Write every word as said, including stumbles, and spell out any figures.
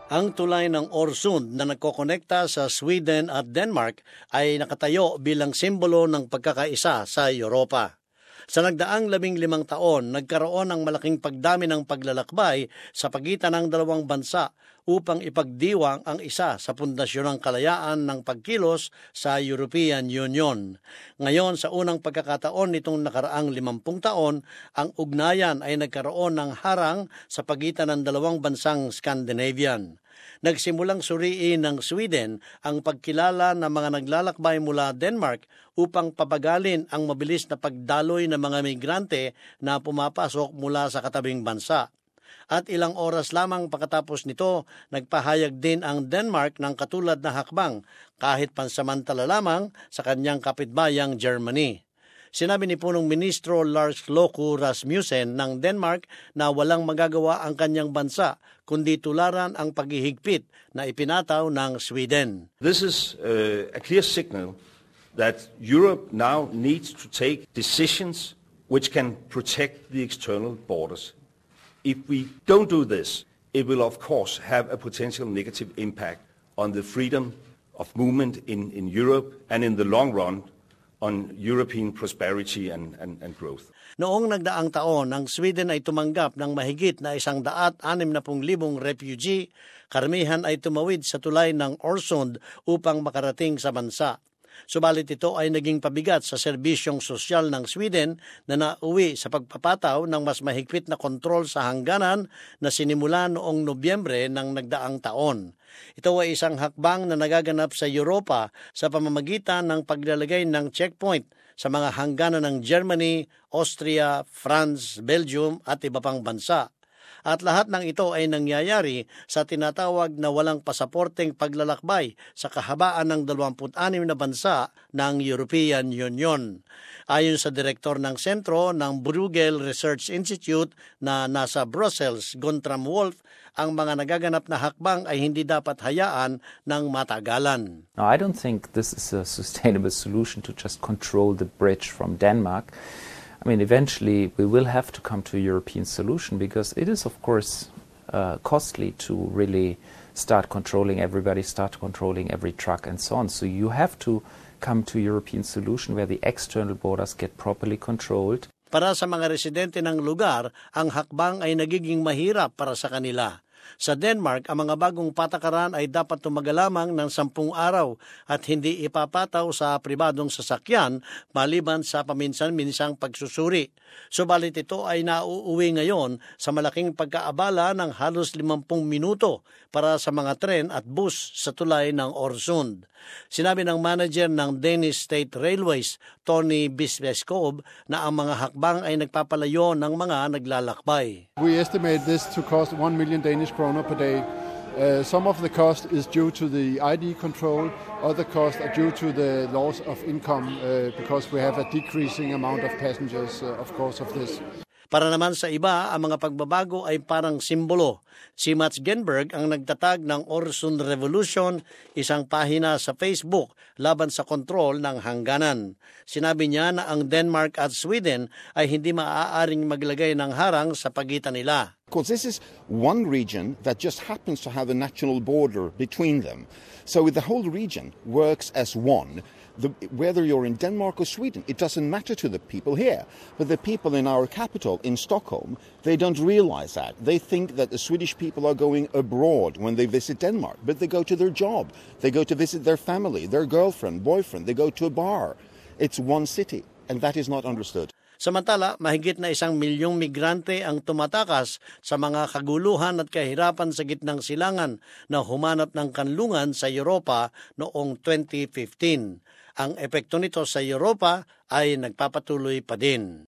Ang tulay ng Øresund na nagkokonekta sa Sweden at Denmark ay nakatayo bilang simbolo ng pagkakaisa sa Europa. Sa nagdaang labing limang taon, nagkaroon ng malaking pagdami ng paglalakbay sa pagitan ng dalawang bansa upang ipagdiwang ang isa sa pundasyon ng kalayaan ng pagkilos sa European Union. Ngayon, sa unang pagkakataon nitong nakaraang limampung taon, ang ugnayan ay nagkaroon ng harang sa pagitan ng dalawang bansang Scandinavian. Nagsimulang suriin ng Sweden ang pagkilala ng mga naglalakbay mula Denmark upang pabagalin ang mabilis na pagdaloy ng mga migrante na pumapasok mula sa katabing bansa. At ilang oras lamang pagkatapos nito, nagpahayag din ang Denmark ng katulad na hakbang kahit pansamantala lamang sa kanyang kapitbayang Germany. Sinabi ni punong ministro Lars Løkke Rasmussen ng Denmark na walang magagawa ang kanyang bansa kundi tularan ang paghihigpit na ipinataw ng Sweden. This is uh, a clear signal that Europe now needs to take decisions which can protect the external borders. If we don't do this, it will of course have a potential negative impact on the freedom of movement in, in Europe and in the long run on European prosperity and, and, and growth. Noong nagdaang taon, ang Sweden ay tumanggap ng mahigit na isang daat anim na pung libong refugee. Karamihan ay tumawid sa tulay ng Øresund upang makarating sa bansa. Subalit ito ay naging pabigat sa serbisyong sosyal ng Sweden na nauwi sa pagpapataw ng mas mahigpit na kontrol sa hangganan na sinimula noong Nobyembre ng nagdaang taon. Ito ay isang hakbang na nagaganap sa Europa sa pamamagitan ng paglalagay ng checkpoint sa mga hangganan ng Germany, Austria, France, Belgium at iba pang bansa. At lahat ng ito ay nangyayari sa tinatawag na walang pasaporteng paglalakbay sa kahabaan ng dalawampu't anim na bansa ng European Union. Ayon sa direktor ng sentro ng Bruegel Research Institute na nasa Brussels, Guntram Wolf, ang mga nagaganap na hakbang ay hindi dapat hayaan ng matagalan. No, I don't think this is a sustainable solution to just control the bridge from Denmark. I mean, eventually we will have to come to a European solution because it is, of course, uh, costly to really start controlling everybody, start controlling every truck and so on. So you have to come to a European solution where the external borders get properly controlled. Para sa mga residente ng lugar, ang hakbang ay nagiging mahirap para sa kanila. Sa Denmark, ang mga bagong patakaran ay dapat tumagal lamang ng sampung araw at hindi ipapataw sa pribadong sasakyan maliban sa paminsan-minsang pagsusuri. Subalit ito ay nauuwi ngayon sa malaking pagkaabala ng halos limampung minuto para sa mga tren at bus sa tulay ng Øresund. Sinabi ng manager ng Danish State Railways, Tony Bisveskov, na ang mga hakbang ay nagpapalayo ng mga naglalakbay. We estimate this to cost one million Danish kroner per day. Uh, some of the cost is due to the I D control, other costs are due to the loss of income uh, because we have a decreasing amount of passengers, uh, of course, of this. Para naman sa iba, ang mga pagbabago ay parang simbolo. Si Mats Genberg ang nagtatag ng Øresund Revolution, isang pahina sa Facebook laban sa kontrol ng hangganan. Sinabi niya na ang Denmark at Sweden ay hindi maaaring maglagay ng harang sa pagitan nila. Because this is one region that just happens to have a national border between them. So the whole region works as one. The, whether you're in Denmark or Sweden, it doesn't matter to the people here. But the people in our capital, in Stockholm, they don't realize that. They think that the Swedish people are going abroad when they visit Denmark, but they go to their job. They go to visit their family, their girlfriend, boyfriend. They go to a bar. It's one city, and that is not understood. Samantala, mahigit na isang milyong migrante ang tumatakas sa mga kaguluhan at kahirapan sa gitnang silangan na humanap ng kanlungan sa Europa noong twenty fifteen. Ang epekto nito sa Europa ay nagpapatuloy pa din.